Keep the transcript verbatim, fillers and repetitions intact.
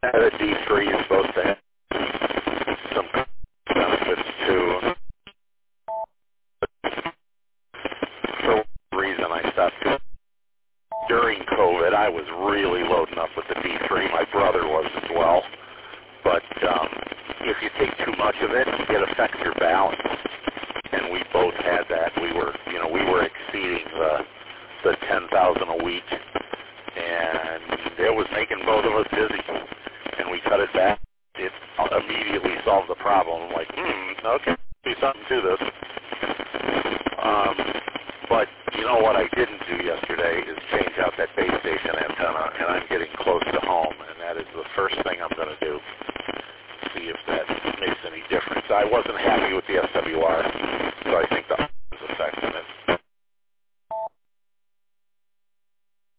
at a D three, you're supposed to have some benefits too. For one reason, I stopped. During COVID, I was really loading up with the D three. My brother was as well. But um, if you take too much of it, it affects your balance. And we both had that. We were, you know, we were exceeding the the ten thousand a week, and it was making both of us dizzy. And we cut it back. It immediately solved the problem. I'm like, hmm, okay, do something to this. Um, but you know what I didn't do yesterday is change out that base station antenna, and I'm getting close to home, and that is the first thing I'm going to do. See if that makes any difference. I wasn't happy with